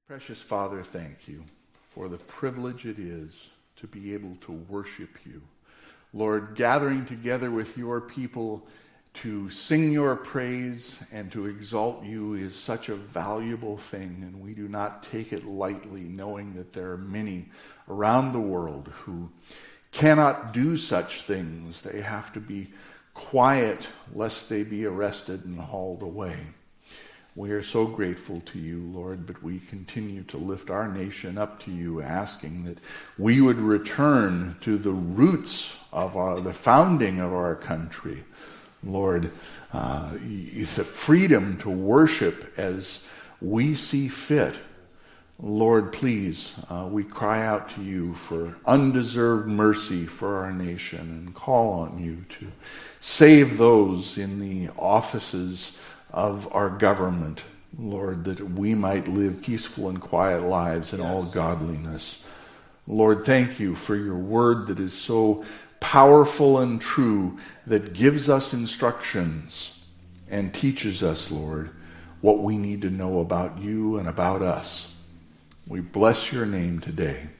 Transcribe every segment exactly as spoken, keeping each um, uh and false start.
Precious Father, thank you for the privilege it is to be able to worship you. Lord, gathering together with your people to sing your praise and to exalt you is such a valuable thing, and we do not take it lightly, knowing that there are many around the world who cannot do such things. They have to be quiet lest they be arrested and hauled away. We are so grateful to you, Lord, but we continue to lift our nation up to you, asking that we would return to the roots of our, the founding of our country. Lord, uh, the freedom to worship as we see fit. Lord, please, uh, we cry out to you for undeserved mercy for our nation and call on you to save those in the offices of our government, Lord, that we might live peaceful and quiet lives in yes. all godliness. Lord, thank you for your word that is so powerful and true, that gives us instructions and teaches us, Lord, what we need to know about you and about us. We bless your name today.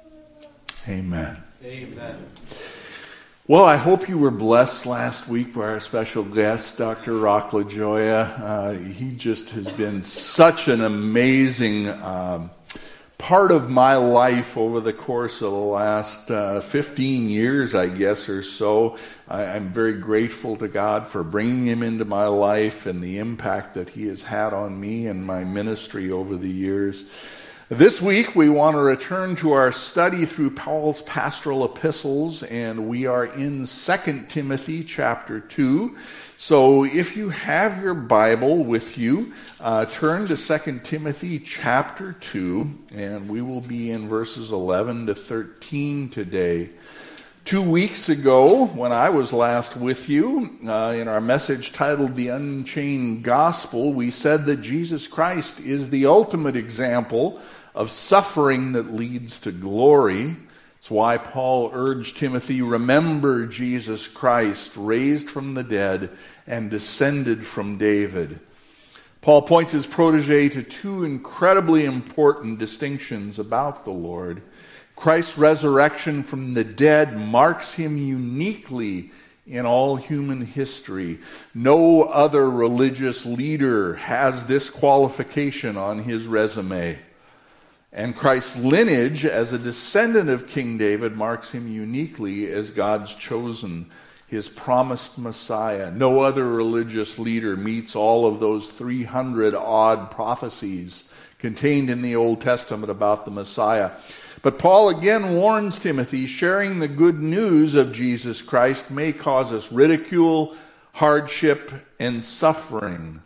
Amen. Amen. Well, I hope you were blessed last week by our special guest, Doctor Rock LaJoya. Uh, he just has been such an amazing um, part of my life over the course of the last uh, fifteen years, I guess, or so. I, I'm very grateful to God for bringing him into my life and the impact that he has had on me and my ministry over the years. This week, we want to return to our study through Paul's pastoral epistles, and we are in Second Timothy chapter two. So if you have your Bible with you, uh, turn to Second Timothy chapter two, and we will be in verses eleven to thirteen today. Two weeks ago, when I was last with you, uh, in our message titled The Unchained Gospel, we said that Jesus Christ is the ultimate example of suffering that leads to glory. It's why Paul urged Timothy, remember Jesus Christ, raised from the dead and descended from David. Paul points his protege to two incredibly important distinctions about the Lord. Christ's resurrection from the dead marks him uniquely in all human history. No other religious leader has this qualification on his resume. And Christ's lineage as a descendant of King David marks him uniquely as God's chosen, his promised Messiah. No other religious leader meets all of those three hundred odd prophecies contained in the Old Testament about the Messiah. But Paul again warns Timothy, sharing the good news of Jesus Christ may cause us ridicule, hardship, and suffering.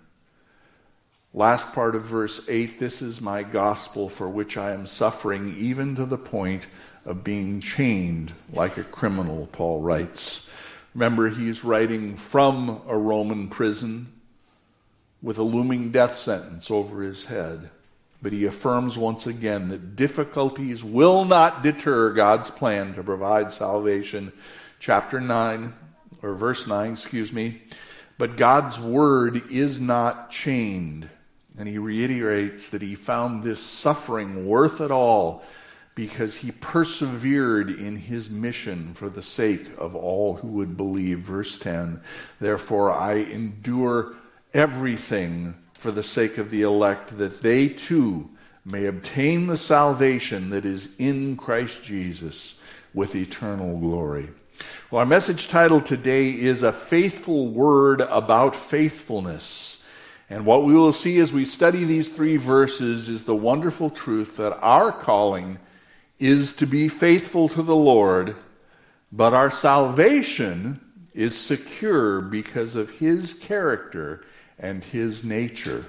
Last part of verse eight, this is my gospel for which I am suffering, even to the point of being chained like a criminal, Paul writes. Remember, he's writing from a Roman prison with a looming death sentence over his head. But he affirms once again that difficulties will not deter God's plan to provide salvation. Chapter nine, or verse nine, excuse me. But God's word is not chained. And he reiterates that he found this suffering worth it all because he persevered in his mission for the sake of all who would believe. Verse ten, therefore I endure everything for the sake of the elect, that they too may obtain the salvation that is in Christ Jesus with eternal glory. Well, our message title today is A Faithful Word About Faithfulness. And what we will see as we study these three verses is the wonderful truth that our calling is to be faithful to the Lord, but our salvation is secure because of his character and his nature.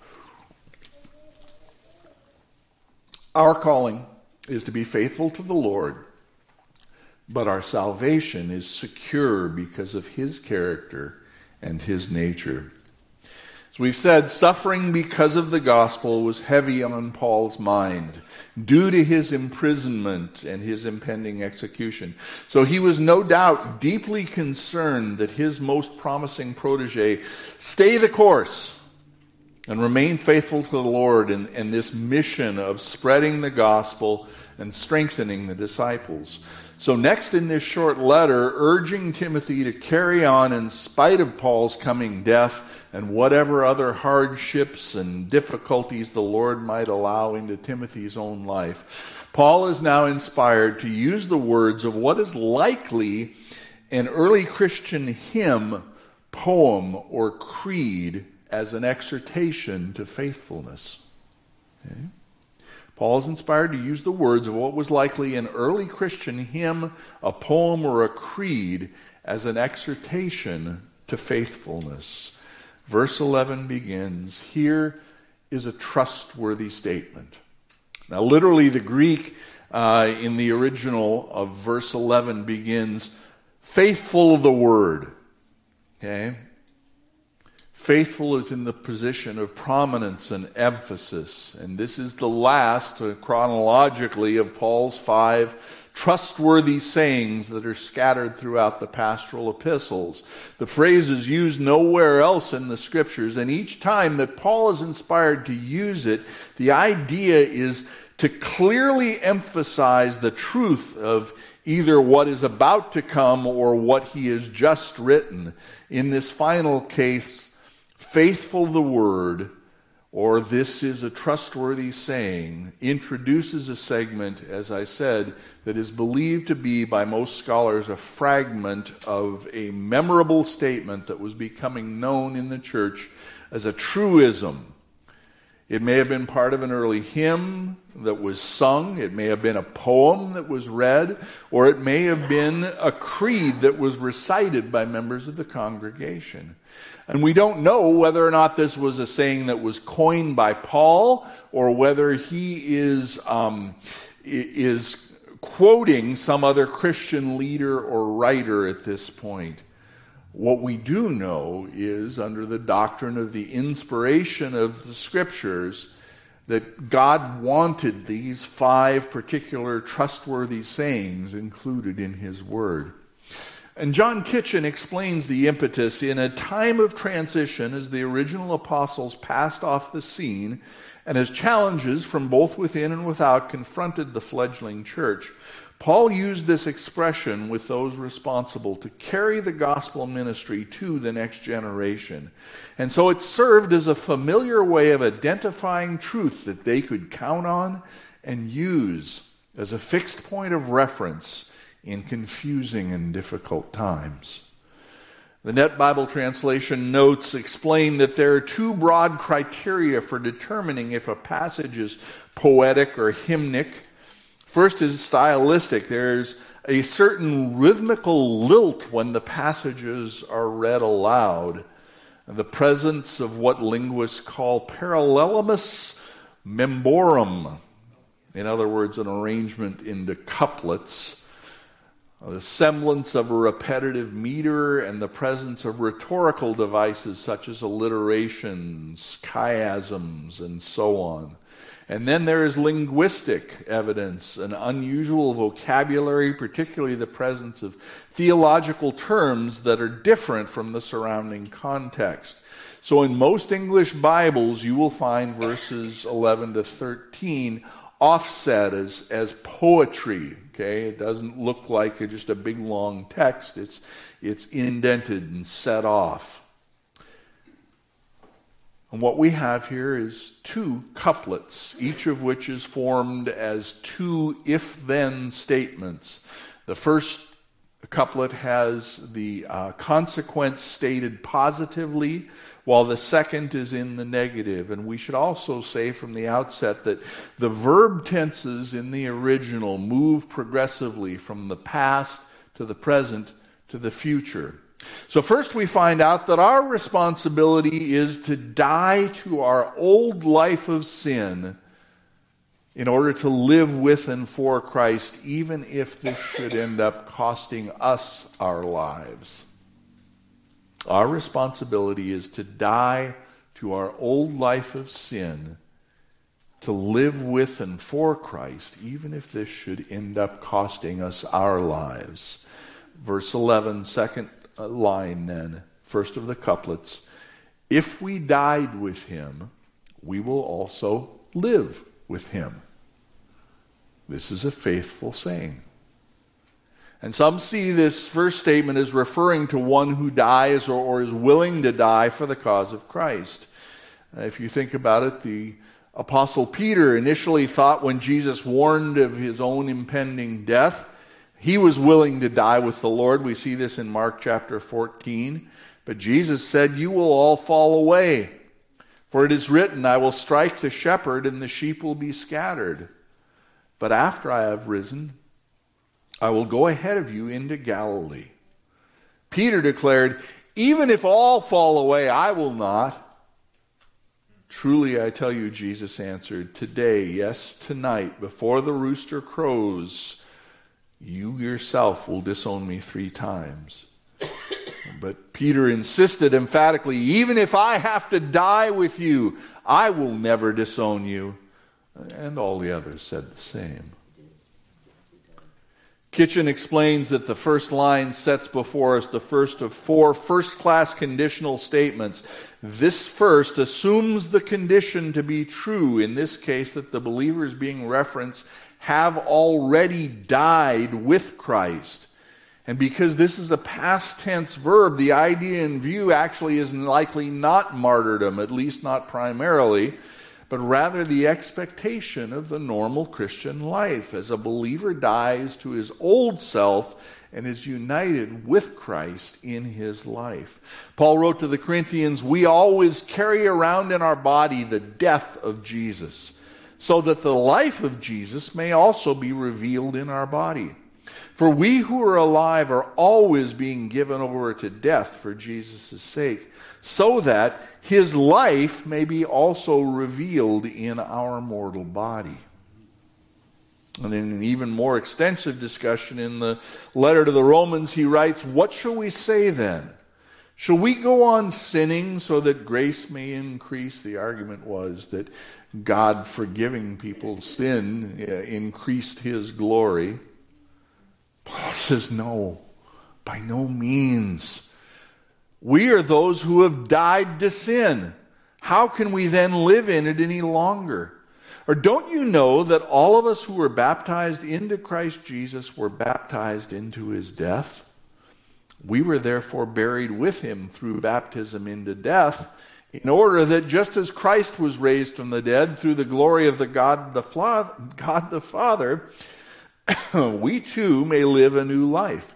Our calling is to be faithful to the Lord, but our salvation is secure because of his character and his nature. As we've said, suffering because of the gospel was heavy on Paul's mind due to his imprisonment and his impending execution. So he was no doubt deeply concerned that his most promising protege stay the course and remain faithful to the Lord in, in this mission of spreading the gospel and strengthening the disciples. So next in this short letter, urging Timothy to carry on in spite of Paul's coming death and whatever other hardships and difficulties the Lord might allow into Timothy's own life, Paul is now inspired to use the words of what is likely an early Christian hymn, poem, or creed as an exhortation to faithfulness. Okay? Paul is inspired to use the words of what was likely an early Christian hymn, a poem, or a creed as an exhortation to faithfulness. Verse eleven begins, "Here is a trustworthy statement." Now, literally, the Greek uh, in the original of verse eleven begins, "Faithful the word." Okay? Faithful is in the position of prominence and emphasis. And this is the last, uh, chronologically, of Paul's five trustworthy sayings that are scattered throughout the pastoral epistles. The phrase is used nowhere else in the scriptures, and each time that Paul is inspired to use it, the idea is to clearly emphasize the truth of either what is about to come or what he has just written. In this final case, faithful the word, or this is a trustworthy saying, introduces a segment, as I said, that is believed to be by most scholars a fragment of a memorable statement that was becoming known in the church as a truism. It may have been part of an early hymn that was sung, it may have been a poem that was read, or it may have been a creed that was recited by members of the congregation. And we don't know whether or not this was a saying that was coined by Paul, or whether he is um, is quoting some other Christian leader or writer at this point. What we do know is, under the doctrine of the inspiration of the Scriptures, that God wanted these five particular trustworthy sayings included in His Word. And John Kitchen explains the impetus in a time of transition as the original apostles passed off the scene and as challenges from both within and without confronted the fledgling church. Paul used this expression with those responsible to carry the gospel ministry to the next generation. And so it served as a familiar way of identifying truth that they could count on and use as a fixed point of reference in confusing and difficult times. The Net Bible Translation notes explain that there are two broad criteria for determining if a passage is poetic or hymnic. First is stylistic. There's a certain rhythmical lilt when the passages are read aloud. The presence of what linguists call parallelismus memborum. In other words, an arrangement into couplets. The semblance of a repetitive meter and the presence of rhetorical devices such as alliterations, chiasms, and so on. And then there is linguistic evidence, an unusual vocabulary, particularly the presence of theological terms that are different from the surrounding context. So in most English Bibles, you will find verses eleven to thirteen offset as, as poetry. Okay, it doesn't look like just a big long text. It's, it's indented and set off. And what we have here is two couplets, each of which is formed as two if-then statements. The first couplet has the uh, consequence stated positively, while the second is in the negative. And we should also say from the outset that the verb tenses in the original move progressively from the past to the present to the future. So first we find out that our responsibility is to die to our old life of sin in order to live with and for Christ, even if this should end up costing us our lives. Our responsibility is to die to our old life of sin, to live with and for Christ, even if this should end up costing us our lives. Verse eleven, second line then, first of the couplets. If we died with him, we will also live with him. This is a faithful saying. And some see this first statement as referring to one who dies or, or is willing to die for the cause of Christ. Uh, if you think about it, the Apostle Peter initially thought when Jesus warned of his own impending death, he was willing to die with the Lord. We see this in Mark chapter fourteen. But Jesus said, "You will all fall away. For it is written, I will strike the shepherd and the sheep will be scattered. But after I have risen, I will go ahead of you into Galilee." Peter declared, "Even if all fall away, I will not." "Truly I tell you," Jesus answered, "today, yes, tonight, before the rooster crows, you yourself will disown me three times." But Peter insisted emphatically, "Even if I have to die with you, I will never disown you." And all the others said the same. Kitchen explains that the first line sets before us the first of four first-class conditional statements. This first assumes the condition to be true, in this case that the believers being referenced have already died with Christ. And because this is a past tense verb, the idea in view actually is likely not martyrdom, at least not primarily, but rather the expectation of the normal Christian life as a believer dies to his old self and is united with Christ in his life. Paul wrote to the Corinthians, "We always carry around in our body the death of Jesus, so that the life of Jesus may also be revealed in our body. For we who are alive are always being given over to death for Jesus' sake, so that his life may be also revealed in our mortal body." And in an even more extensive discussion in the letter to the Romans, he writes, "What shall we say then? Shall we go on sinning so that grace may increase?" The argument was that God forgiving people's sin increased his glory. Paul says, no, by no means. We are those who have died to sin. How can we then live in it any longer? Or don't you know that all of us who were baptized into Christ Jesus were baptized into his death? We were therefore buried with him through baptism into death, in order that just as Christ was raised from the dead through the glory of the God the, Fla- God the Father, we too may live a new life.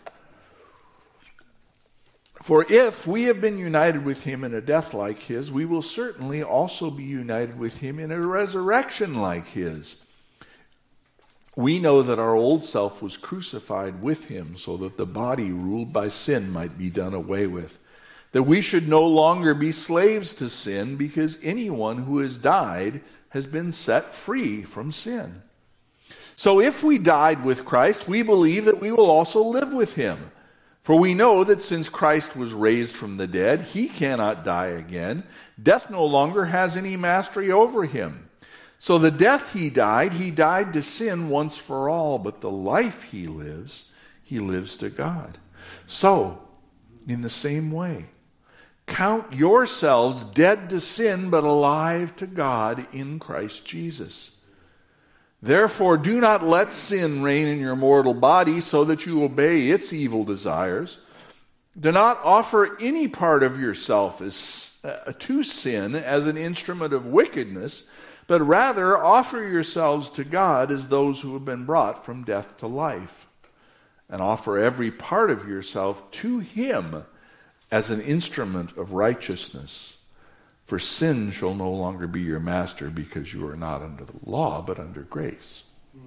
For if we have been united with him in a death like his, we will certainly also be united with him in a resurrection like his. We know that our old self was crucified with him so that the body ruled by sin might be done away with, that we should no longer be slaves to sin, because anyone who has died has been set free from sin. So if we died with Christ, we believe that we will also live with him. For we know that since Christ was raised from the dead, he cannot die again. Death no longer has any mastery over him. So the death he died, he died to sin once for all, but the life he lives, he lives to God. So, in the same way, count yourselves dead to sin, but alive to God in Christ Jesus. Therefore, do not let sin reign in your mortal body so that you obey its evil desires. Do not offer any part of yourself as, uh, to sin as an instrument of wickedness, but rather offer yourselves to God as those who have been brought from death to life. And offer every part of yourself to him as an instrument of righteousness. For sin shall no longer be your master, because you are not under the law, but under grace.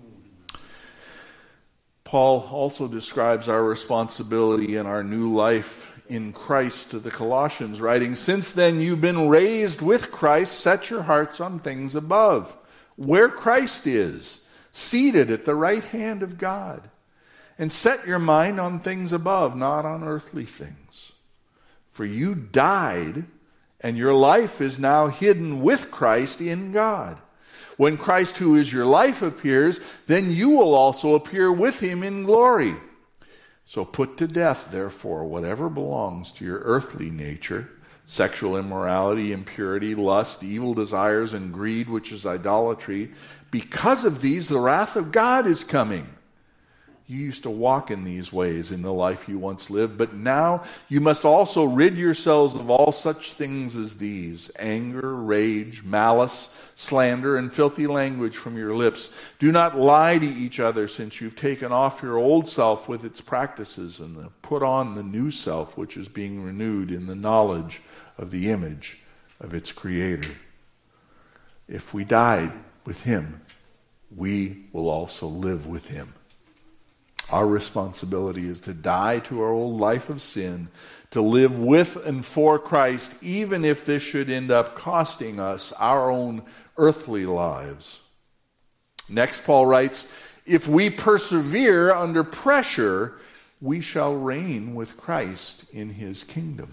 Paul also describes our responsibility in our new life in Christ to the Colossians, writing, "Since then you've been raised with Christ, set your hearts on things above, where Christ is, seated at the right hand of God. And set your mind on things above, not on earthly things. For you died, and your life is now hidden with Christ in God. When Christ, who is your life, appears, then you will also appear with him in glory. So put to death, therefore, whatever belongs to your earthly nature: sexual immorality, impurity, lust, evil desires, and greed, which is idolatry. Because of these, the wrath of God is coming. You used to walk in these ways in the life you once lived, but now you must also rid yourselves of all such things as these: anger, rage, malice, slander, and filthy language from your lips. Do not lie to each other, since you've taken off your old self with its practices and put on the new self, which is being renewed in the knowledge of the image of its Creator. If we died with Him, we will also live with Him. Our responsibility is to die to our old life of sin, to live with and for Christ, even if this should end up costing us our own earthly lives. Next, Paul writes, if we persevere under pressure, we shall reign with Christ in His kingdom.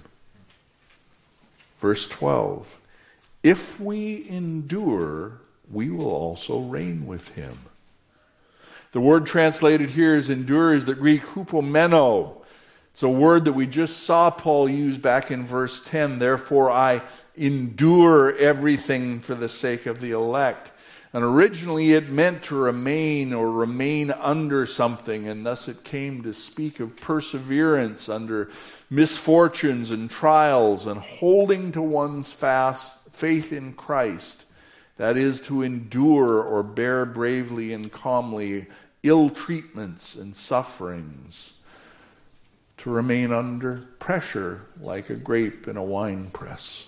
Verse twelve, if we endure, we will also reign with Him. The word translated here as endure is the Greek hupomeno. It's a word that we just saw Paul use back in verse ten. Therefore I endure everything for the sake of the elect. And originally it meant to remain or remain under something, and thus it came to speak of perseverance under misfortunes and trials and holding to one's fast faith in Christ. That is, to endure or bear bravely and calmly ill treatments and sufferings, to remain under pressure like a grape in a wine press.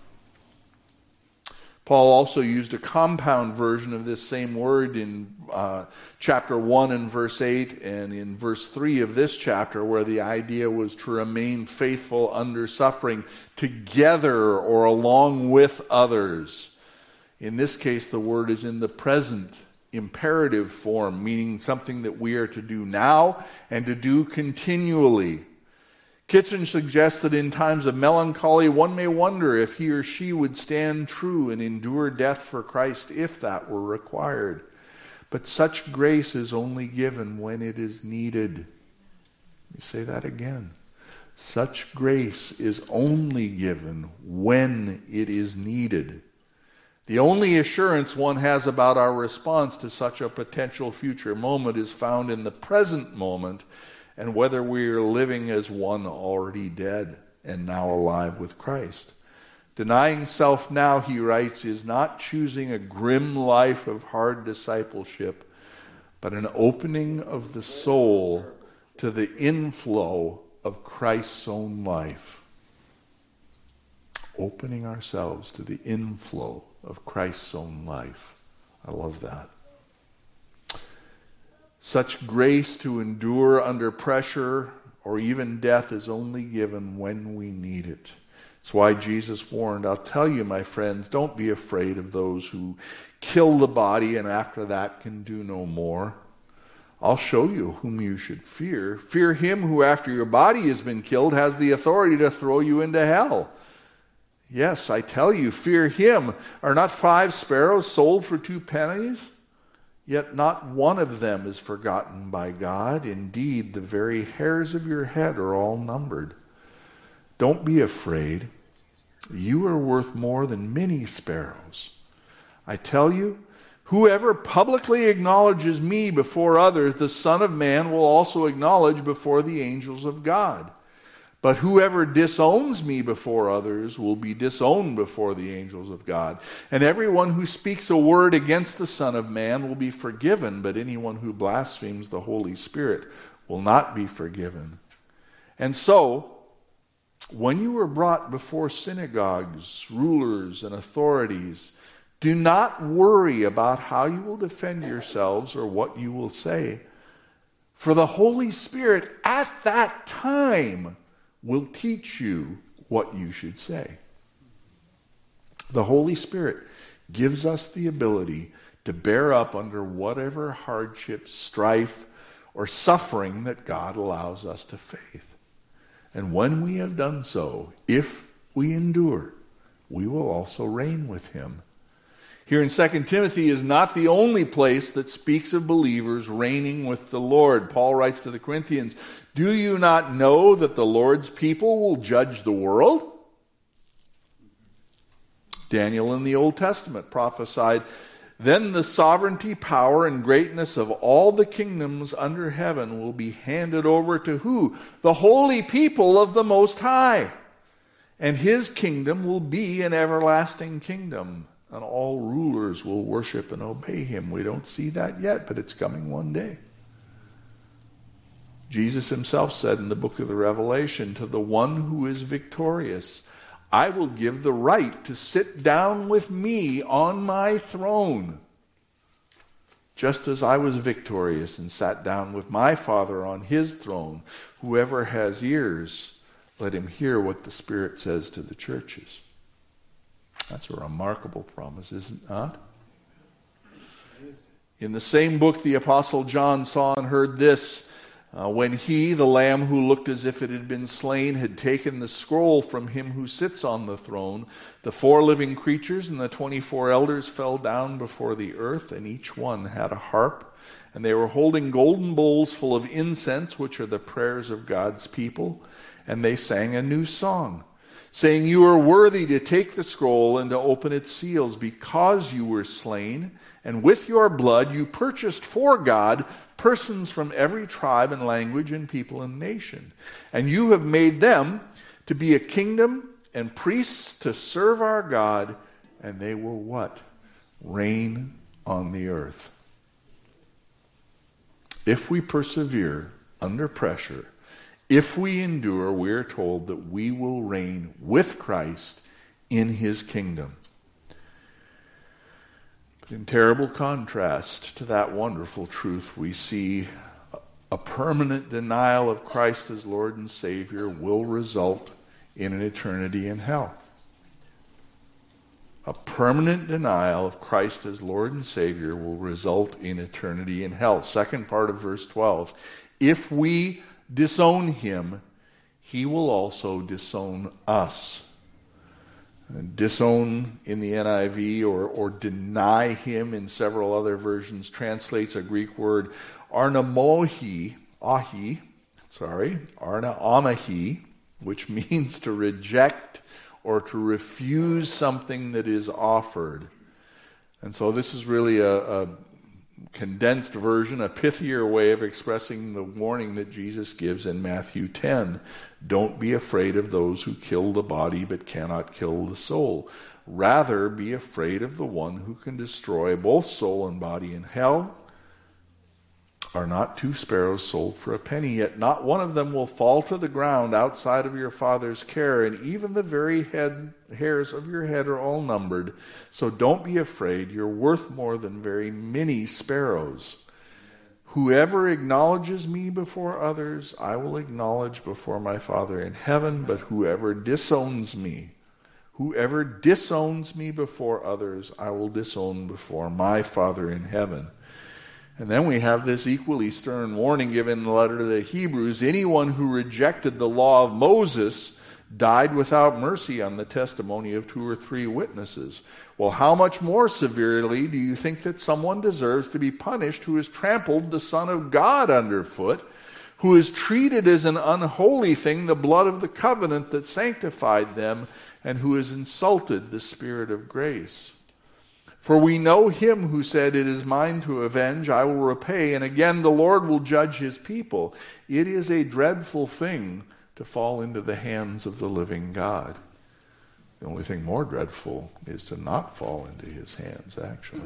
Paul also used a compound version of this same word in uh, chapter one and verse eight, and in verse three of this chapter, where the idea was to remain faithful under suffering together or along with others. In this case, the word is in the present imperative form, meaning something that we are to do now and to do continually. Kitchen suggests that in times of melancholy, one may wonder if he or she would stand true and endure death for Christ if that were required. But such grace is only given when it is needed. Let me say that again. Such grace is only given when it is needed. The only assurance one has about our response to such a potential future moment is found in the present moment, and whether we are living as one already dead and now alive with Christ. Denying self now, he writes, is not choosing a grim life of hard discipleship, but an opening of the soul to the inflow of Christ's own life. Opening ourselves to the inflow of Christ's own life. I love that. Such grace to endure under pressure or even death is only given when we need it. It's why Jesus warned, I'll tell you, my friends, don't be afraid of those who kill the body and after that can do no more. I'll show you whom you should fear. Fear him who after your body has been killed has the authority to throw you into hell. Yes, I tell you, fear him. Are not five sparrows sold for two pennies? Yet not one of them is forgotten by God. Indeed, the very hairs of your head are all numbered. Don't be afraid. You are worth more than many sparrows. I tell you, whoever publicly acknowledges me before others, the Son of Man will also acknowledge before the angels of God. But whoever disowns me before others will be disowned before the angels of God. And everyone who speaks a word against the Son of Man will be forgiven, but anyone who blasphemes the Holy Spirit will not be forgiven. And so, when you are brought before synagogues, rulers, and authorities, do not worry about how you will defend yourselves or what you will say. For the Holy Spirit at that time will teach you what you should say. The Holy Spirit gives us the ability to bear up under whatever hardship, strife, or suffering that God allows us to face. And when we have done so, if we endure, we will also reign with him. Here in Second Timothy is not the only place that speaks of believers reigning with the Lord. Paul writes to the Corinthians, do you not know that the Lord's people will judge the world? Daniel in the Old Testament prophesied, "Then the sovereignty, power, and greatness of all the kingdoms under heaven will be handed over to who? The holy people of the Most High. And his kingdom will be an everlasting kingdom, and all rulers will worship and obey him." We don't see that yet, but it's coming one day. Jesus himself said in the book of the Revelation, "To the one who is victorious, I will give the right to sit down with me on my throne, just as I was victorious and sat down with my Father on his throne. Whoever has ears, let him hear what the Spirit says to the churches." That's a remarkable promise, isn't it not? In the same book, the Apostle John saw and heard this, uh, when he, the Lamb who looked as if it had been slain, had taken the scroll from him who sits on the throne, the four living creatures and the twenty-four elders fell down before the earth, and each one had a harp, and they were holding golden bowls full of incense, which are the prayers of God's people, and they sang a new song, saying, "You are worthy to take the scroll and to open its seals, because you were slain, and with your blood you purchased for God persons from every tribe and language and people and nation. And you have made them to be a kingdom and priests to serve our God, and they will" what? "Reign on the earth." If we persevere under pressure, if we endure, we are told that we will reign with Christ in his kingdom. But in terrible contrast to that wonderful truth, we see a permanent denial of Christ as Lord and Savior will result in an eternity in hell. A permanent denial of Christ as Lord and Savior will result in eternity in hell. Second part of verse twelve. If we disown him, he will also disown us. And disown in the N I V, or, or deny him in several other versions, translates a Greek word, arnamohi, ahi, sorry, arnaamahi, which means to reject or to refuse something that is offered. And so this is really a, a condensed version, a pithier way of expressing the warning that Jesus gives in Matthew ten. Don't be afraid of those who kill the body but cannot kill the soul. Rather, be afraid of the one who can destroy both soul and body in hell. Are not two sparrows sold for a penny? Yet not one of them will fall to the ground outside of your Father's care, and even the very head, hairs of your head are all numbered. So don't be afraid. You're worth more than very many sparrows. Whoever acknowledges me before others, I will acknowledge before my Father in heaven. But whoever disowns me, whoever disowns me before others, I will disown before my Father in heaven. And then we have this equally stern warning given in the letter to the Hebrews. Anyone who rejected the law of Moses died without mercy on the testimony of two or three witnesses. Well, how much more severely do you think that someone deserves to be punished who has trampled the Son of God underfoot, who has treated as an unholy thing the blood of the covenant that sanctified them, and who has insulted the Spirit of grace? For we know him who said, "It is mine to avenge, I will repay," and again, "The Lord will judge his people." It is a dreadful thing to fall into the hands of the living God. The only thing more dreadful is to not fall into his hands, actually.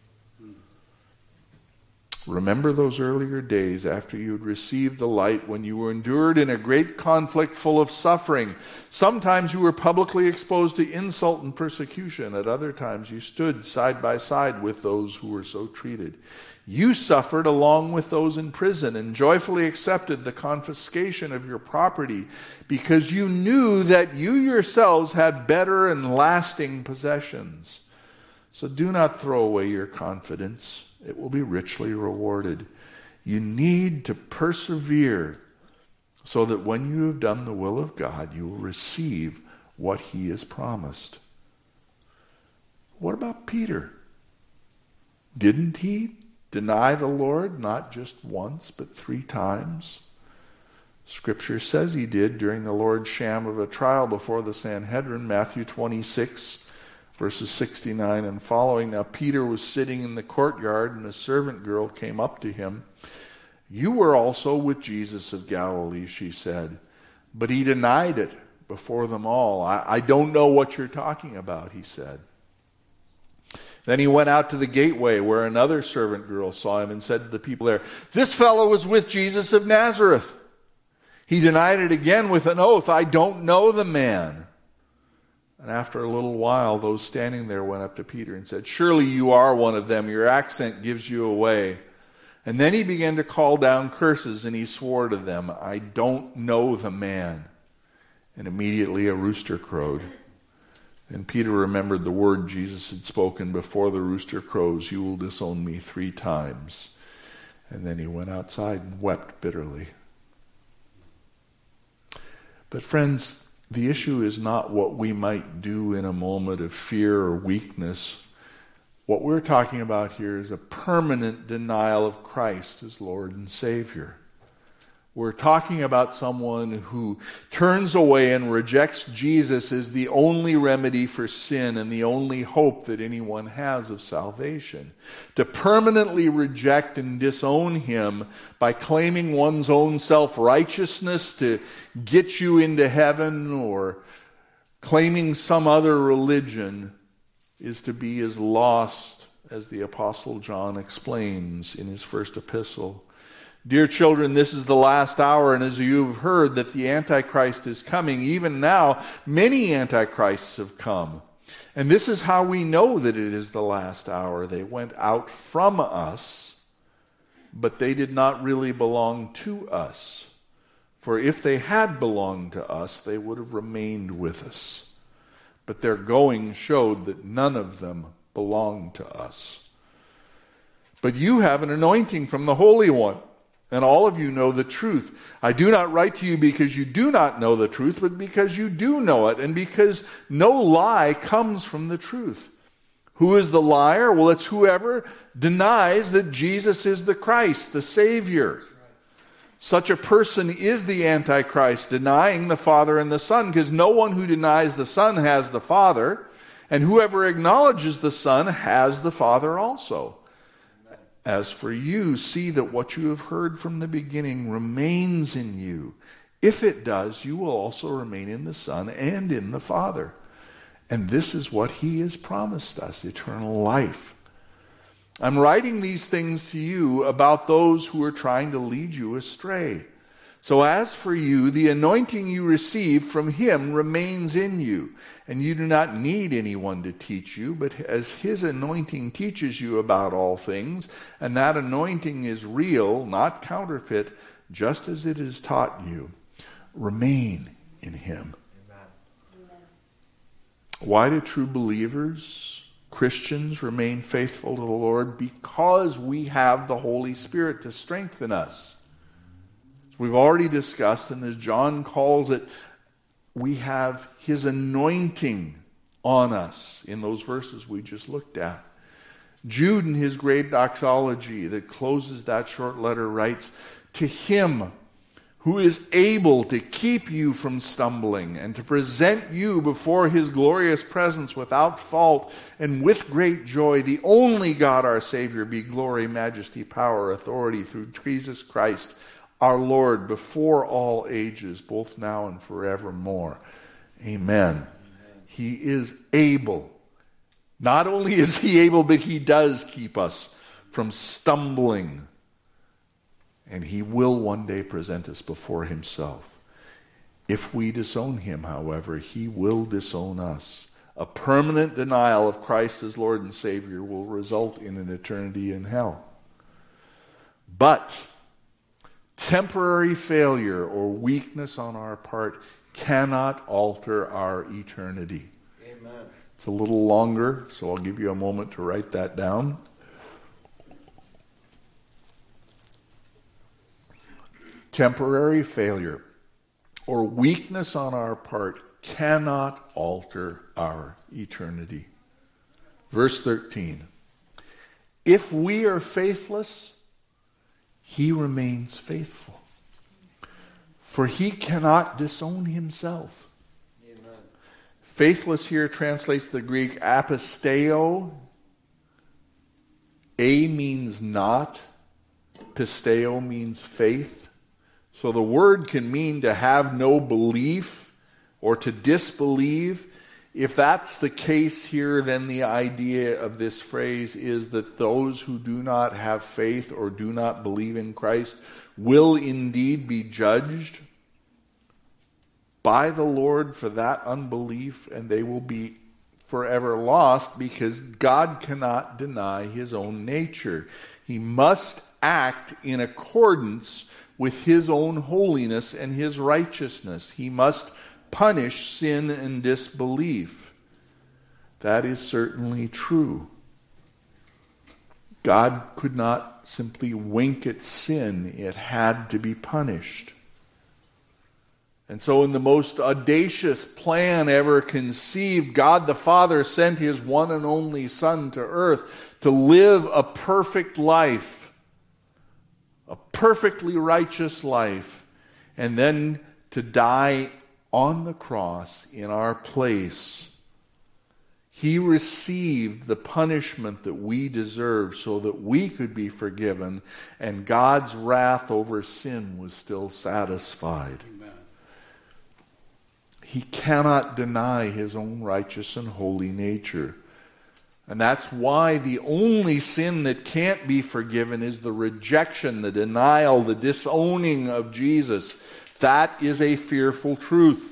Remember those earlier days after you had received the light, when you were endured in a great conflict full of suffering. Sometimes you were publicly exposed to insult and persecution. At other times you stood side by side with those who were so treated. You suffered along with those in prison and joyfully accepted the confiscation of your property, because you knew that you yourselves had better and lasting possessions. So do not throw away your confidence. It will be richly rewarded. You need to persevere so that when you have done the will of God, you will receive what he has promised. What about Peter? Didn't he deny the Lord not just once, but three times? Scripture says he did during the Lord's sham of a trial before the Sanhedrin, Matthew twenty-six, Verses sixty-nine and following. Now Peter was sitting in the courtyard, and a servant girl came up to him. "You were also with Jesus of Galilee," she said. But he denied it before them all. I, I don't know what you're talking about, he said. Then he went out to the gateway where another servant girl saw him and said to the people there, "This fellow was with Jesus of Nazareth." He denied it again with an oath, "I don't know the man." And after a little while, those standing there went up to Peter and said, "Surely you are one of them. Your accent gives you away." And then he began to call down curses, and he swore to them, "I don't know the man." And immediately a rooster crowed. And Peter remembered the word Jesus had spoken, "Before the rooster crows, you will disown me three times." And then he went outside and wept bitterly. But friends, the issue is not what we might do in a moment of fear or weakness. What we're talking about here is a permanent denial of Christ as Lord and Savior. We're talking about someone who turns away and rejects Jesus as the only remedy for sin and the only hope that anyone has of salvation. To permanently reject and disown him by claiming one's own self-righteousness to get you into heaven or claiming some other religion is to be as lost as the Apostle John explains in his first epistle. "Dear children, this is the last hour, and as you have heard that the Antichrist is coming, even now many Antichrists have come. And this is how we know that it is the last hour. They went out from us, but they did not really belong to us. For if they had belonged to us, they would have remained with us. But their going showed that none of them belonged to us. But you have an anointing from the Holy One, and all of you know the truth. I do not write to you because you do not know the truth, but because you do know it, and because no lie comes from the truth. Who is the liar? Well, it's whoever denies that Jesus is the Christ, the Savior. Such a person is the Antichrist, denying the Father and the Son, because no one who denies the Son has the Father, and whoever acknowledges the Son has the Father also. As for you, see that what you have heard from the beginning remains in you. If it does, you will also remain in the Son and in the Father. And this is what he has promised us, eternal life. I'm writing these things to you about those who are trying to lead you astray. So as for you, the anointing you receive from him remains in you, and you do not need anyone to teach you, but as his anointing teaches you about all things, and that anointing is real, not counterfeit, just as it is taught you, remain in him. Amen. Why do true believers, Christians, remain faithful to the Lord? Because we have the Holy Spirit to strengthen us. As we've already discussed, and as John calls it, we have his anointing on us in those verses we just looked at. Jude, in his great doxology that closes that short letter, writes, "To him who is able to keep you from stumbling and to present you before his glorious presence without fault and with great joy, the only God our Savior, be glory, majesty, power, authority through Jesus Christ, our Lord, before all ages, both now and forevermore. Amen." Amen. He is able. Not only is he able, but he does keep us from stumbling. And he will one day present us before himself. If we disown him, however, he will disown us. A permanent denial of Christ as Lord and Savior will result in an eternity in hell. But temporary failure or weakness on our part cannot alter our eternity. Amen. It's a little longer, so I'll give you a moment to write that down. Temporary failure or weakness on our part cannot alter our eternity. Verse thirteen. If we are faithless, he remains faithful, for he cannot disown himself. Amen. Faithless here translates the Greek apisteo. A means not. Pisteo means faith. So the word can mean to have no belief or to disbelieve. If that's the case here, then the idea of this phrase is that those who do not have faith or do not believe in Christ will indeed be judged by the Lord for that unbelief, and they will be forever lost because God cannot deny his own nature. He must act in accordance with his own holiness and his righteousness. He must punish sin and disbelief. That is certainly true. God could not simply wink at sin. It had to be punished. And so in the most audacious plan ever conceived, God the Father sent his one and only Son to earth to live a perfect life, a perfectly righteous life, and then to die on the cross in our place. He received the punishment that we deserve so that we could be forgiven, and God's wrath over sin was still satisfied. Amen. He cannot deny his own righteous and holy nature. And that's why the only sin that can't be forgiven is the rejection, the denial, the disowning of Jesus. That is a fearful truth.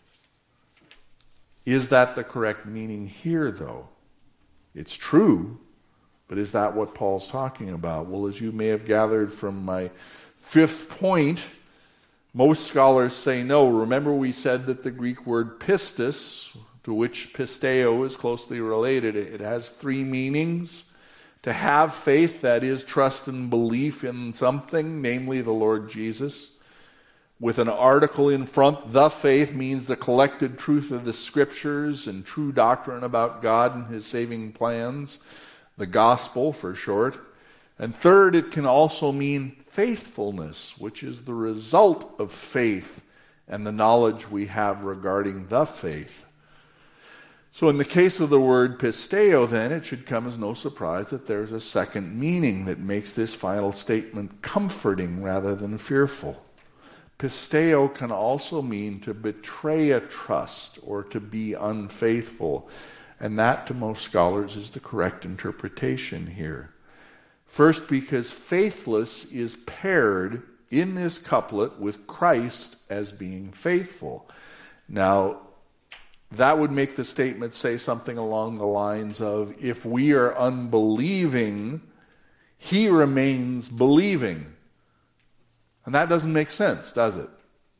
Is that the correct meaning here, though? It's true, but is that what Paul's talking about? Well, as you may have gathered from my fifth point, most scholars say no. Remember we said that the Greek word pistis, to which pisteo is closely related, it has three meanings. To have faith, that is trust and belief in something, namely the Lord Jesus. With an article in front, the faith means the collected truth of the Scriptures and true doctrine about God and his saving plans, the gospel for short. And third, it can also mean faithfulness, which is the result of faith and the knowledge we have regarding the faith. So in the case of the word pisteo, then, it should come as no surprise that there's a second meaning that makes this final statement comforting rather than fearful. Pisteo can also mean to betray a trust or to be unfaithful. And that, to most scholars, is the correct interpretation here. First, because faithless is paired in this couplet with Christ as being faithful. Now, that would make the statement say something along the lines of, if we are unbelieving, he remains believing. And that doesn't make sense, does it?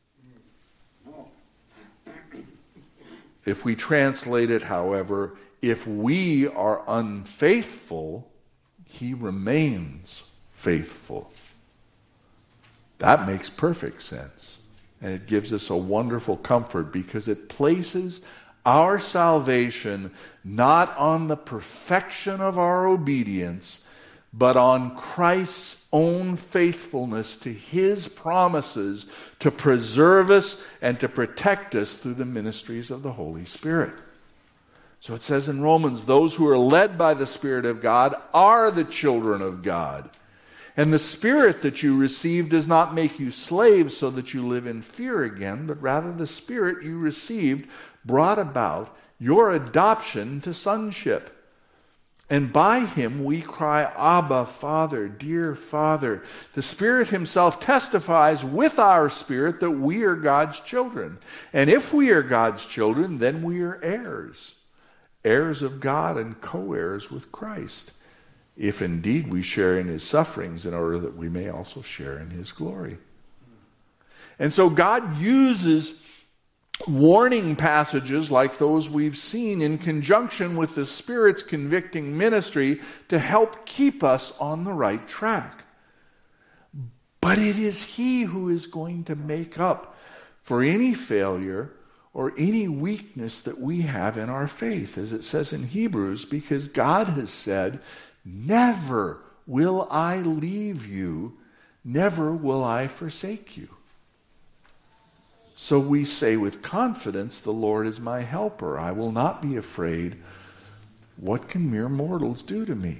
If we translate it, however, if we are unfaithful, he remains faithful. That makes perfect sense. And it gives us a wonderful comfort because it places our salvation not on the perfection of our obedience, but on Christ's own faithfulness to his promises to preserve us and to protect us through the ministries of the Holy Spirit. So it says in Romans, those who are led by the Spirit of God are the children of God. And the Spirit that you received does not make you slaves so that you live in fear again, but rather the Spirit you received brought about your adoption to sonship. And by him we cry, Abba, Father, dear Father. The Spirit himself testifies with our spirit that we are God's children. And if we are God's children, then we are heirs. Heirs of God and co-heirs with Christ. If indeed we share in his sufferings, in order that we may also share in his glory. And so God uses warning passages like those we've seen in conjunction with the Spirit's convicting ministry to help keep us on the right track. But it is he who is going to make up for any failure or any weakness that we have in our faith, as it says in Hebrews, because God has said, never will I leave you, never will I forsake you. So we say with confidence, the Lord is my helper. I will not be afraid. What can mere mortals do to me?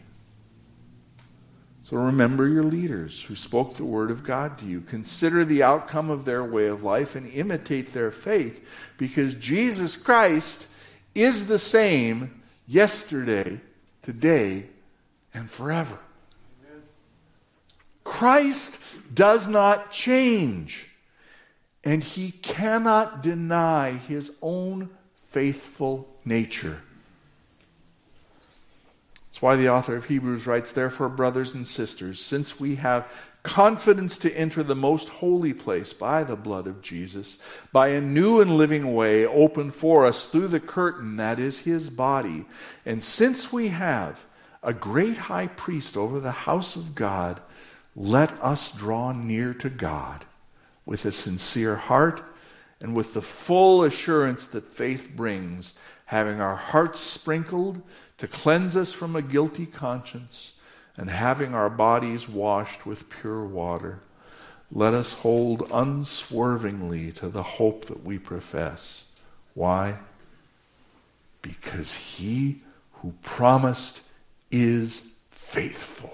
So remember your leaders who spoke the word of God to you. Consider the outcome of their way of life and imitate their faith, because Jesus Christ is the same yesterday, today, and forever. Amen. Christ does not change. And he cannot deny his own faithful nature. That's why the author of Hebrews writes, therefore, brothers and sisters, since we have confidence to enter the most holy place by the blood of Jesus, by a new and living way opened for us through the curtain that is his body, and since we have a great high priest over the house of God, let us draw near to God with a sincere heart and with the full assurance that faith brings, having our hearts sprinkled to cleanse us from a guilty conscience, and having our bodies washed with pure water. Let us hold unswervingly to the hope that we profess. Why? Because he who promised is faithful.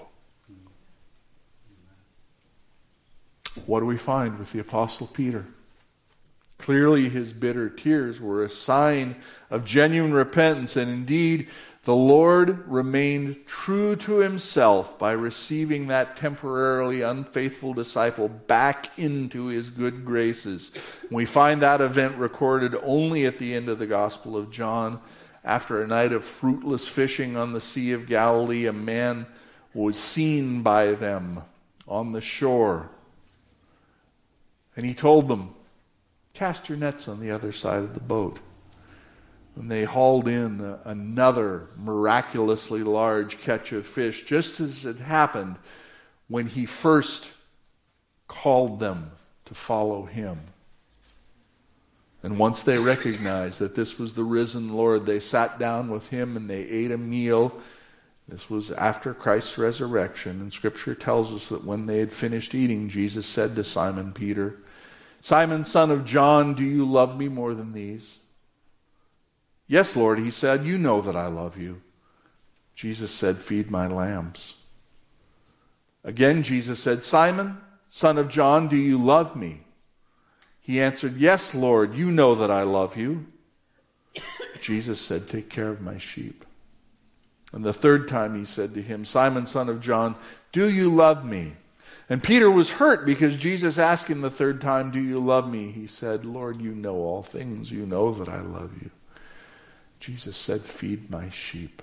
What do we find with the Apostle Peter? Clearly his bitter tears were a sign of genuine repentance, and indeed the Lord remained true to himself by receiving that temporarily unfaithful disciple back into his good graces. We find that event recorded only at the end of the Gospel of John. After a night of fruitless fishing on the Sea of Galilee, a man was seen by them on the shore. And he told them, cast your nets on the other side of the boat. And they hauled in another miraculously large catch of fish, just as it happened when he first called them to follow him. And once they recognized that this was the risen Lord, they sat down with him and they ate a meal. This was after Christ's resurrection, and Scripture tells us that when they had finished eating, Jesus said to Simon Peter, Simon, son of John, do you love me more than these? Yes, Lord, he said, you know that I love you. Jesus said, feed my lambs. Again, Jesus said, Simon, son of John, do you love me? He answered, yes, Lord, you know that I love you. Jesus said, take care of my sheep. And the third time he said to him, Simon, son of John, do you love me? And Peter was hurt because Jesus asked him the third time, do you love me? He said, Lord, you know all things. You know that I love you. Jesus said, feed my sheep.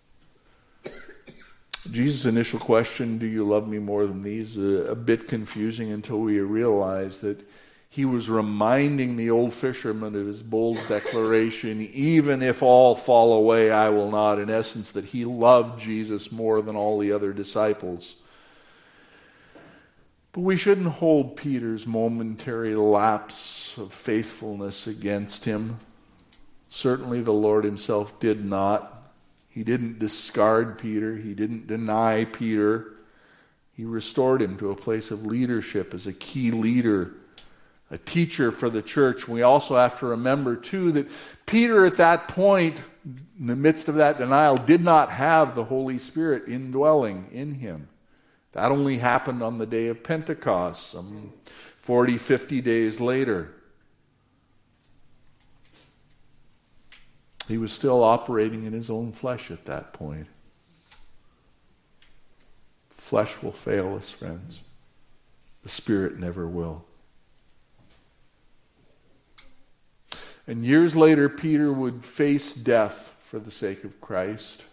Jesus' initial question, do you love me more than these, uh, a bit confusing until we realize that he was reminding the old fisherman of his bold declaration, even if all fall away, I will not. In essence, that he loved Jesus more than all the other disciples. But we shouldn't hold Peter's momentary lapse of faithfulness against him. Certainly the Lord himself did not. He didn't discard Peter. He didn't deny Peter. He restored him to a place of leadership as a key leader, a teacher for the church. We also have to remember, too, that Peter at that point, in the midst of that denial, did not have the Holy Spirit indwelling in him. That only happened on the day of Pentecost, some forty, fifty days later. He was still operating in his own flesh at that point. Flesh will fail us, friends. The Spirit never will. And years later, Peter would face death for the sake of Christ.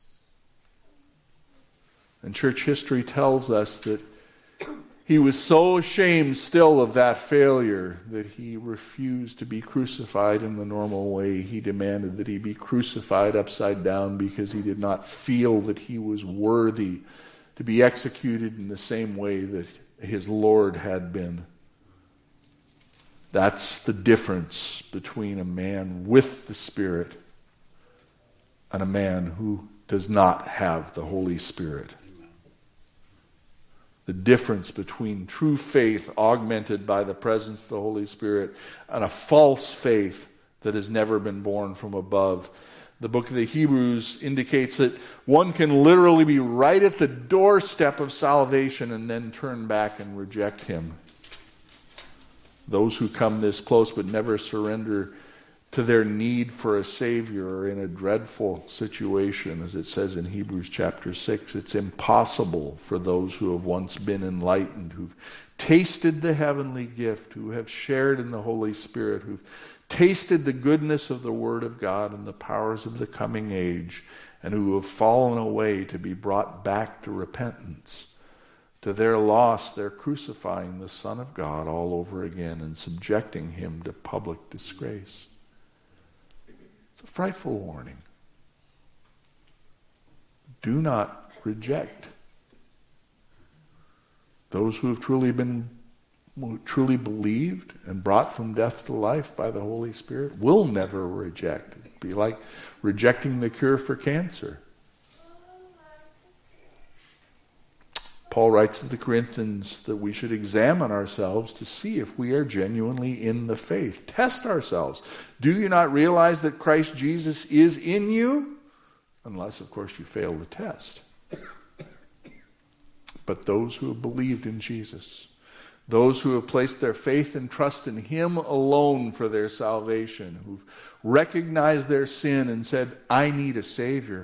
And church history tells us that he was so ashamed still of that failure that he refused to be crucified in the normal way. He demanded that he be crucified upside down because he did not feel that he was worthy to be executed in the same way that his Lord had been. That's the difference between a man with the Spirit and a man who does not have the Holy Spirit. The difference between true faith augmented by the presence of the Holy Spirit and a false faith that has never been born from above. The book of the Hebrews indicates that one can literally be right at the doorstep of salvation and then turn back and reject him. Those who come this close but never surrender to their need for a Savior are in a dreadful situation, as it says in Hebrews chapter six. It's impossible for those who have once been enlightened, who've tasted the heavenly gift, who have shared in the Holy Spirit, who've tasted the goodness of the Word of God and the powers of the coming age, and who have fallen away to be brought back to repentance. To their loss, they're crucifying the Son of God all over again and subjecting him to public disgrace. It's a frightful warning. Do not reject those who have truly been truly believed and brought from death to life by the Holy Spirit. Will never reject. It'd be like rejecting the cure for cancer. Paul writes to the Corinthians that we should examine ourselves to see if we are genuinely in the faith. Test ourselves. Do you not realize that Christ Jesus is in you? Unless, of course, you fail the test. But those who have believed in Jesus, those who have placed their faith and trust in him alone for their salvation, who've recognized their sin and said, I need a Savior,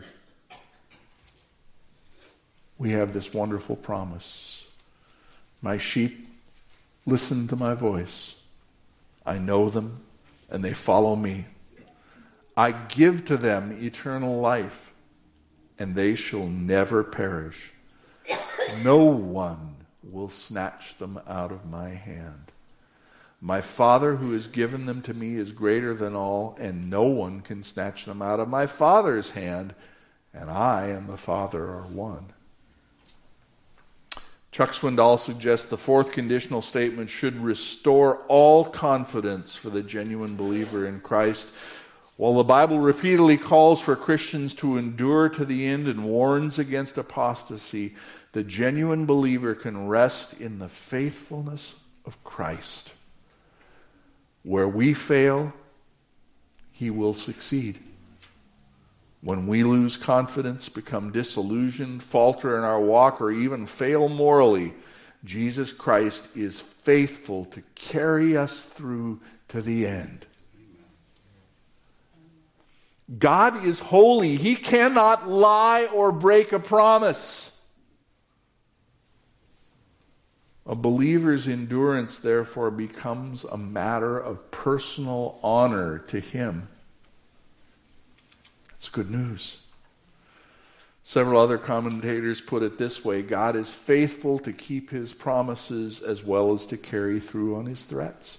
we have this wonderful promise. My sheep listen to my voice. I know them, and they follow me. I give to them eternal life, and they shall never perish. No one will snatch them out of my hand. My Father who has given them to me is greater than all, and no one can snatch them out of my Father's hand, and I and the Father are one. Chuck Swindoll suggests the fourth conditional statement should restore all confidence for the genuine believer in Christ. While the Bible repeatedly calls for Christians to endure to the end and warns against apostasy, the genuine believer can rest in the faithfulness of Christ. Where we fail, he will succeed. When we lose confidence, become disillusioned, falter in our walk, or even fail morally, Jesus Christ is faithful to carry us through to the end. God is holy. He cannot lie or break a promise. A believer's endurance, therefore, becomes a matter of personal honor to him. It's good news. Several other commentators put it this way: God is faithful to keep his promises as well as to carry through on his threats.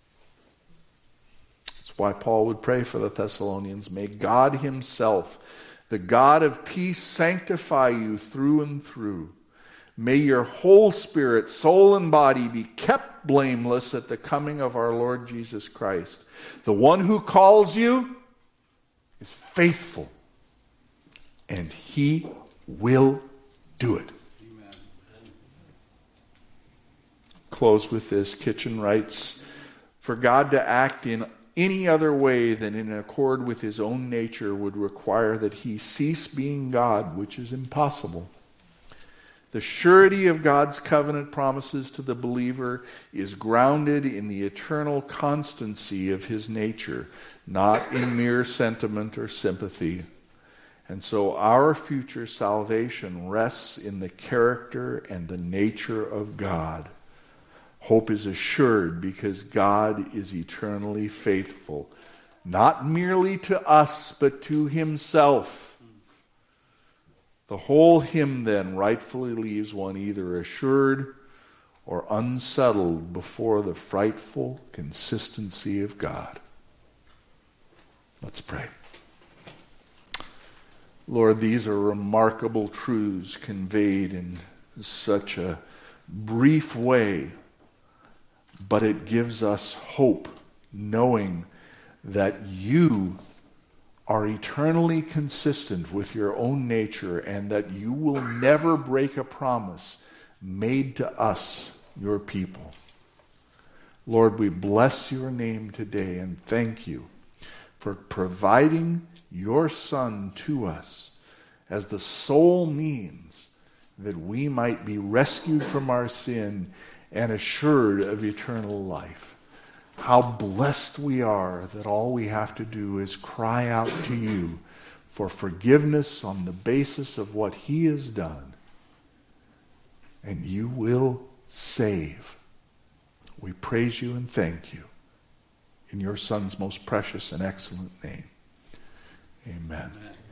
That's why Paul would pray for the Thessalonians. May God himself, the God of peace, sanctify you through and through. May your whole spirit, soul, and body be kept blameless at the coming of our Lord Jesus Christ. The one who calls you is faithful, and he will do it. Amen. Close with this. Kitchen writes, for God to act in any other way than in accord with his own nature would require that he cease being God, which is impossible. The surety of God's covenant promises to the believer is grounded in the eternal constancy of his nature, not in mere sentiment or sympathy. And so our future salvation rests in the character and the nature of God. Hope is assured because God is eternally faithful, not merely to us, but to himself. The whole hymn then rightfully leaves one either assured or unsettled before the frightful consistency of God. Let's pray. Lord, these are remarkable truths conveyed in such a brief way, but it gives us hope knowing that you are eternally consistent with your own nature and that you will never break a promise made to us, your people. Lord, we bless your name today and thank you for providing your Son to us as the sole means that we might be rescued from our sin and assured of eternal life. How blessed we are that all we have to do is cry out to you for forgiveness on the basis of what he has done. And you will save. We praise you and thank you. In your Son's most precious and excellent name. Amen. Amen.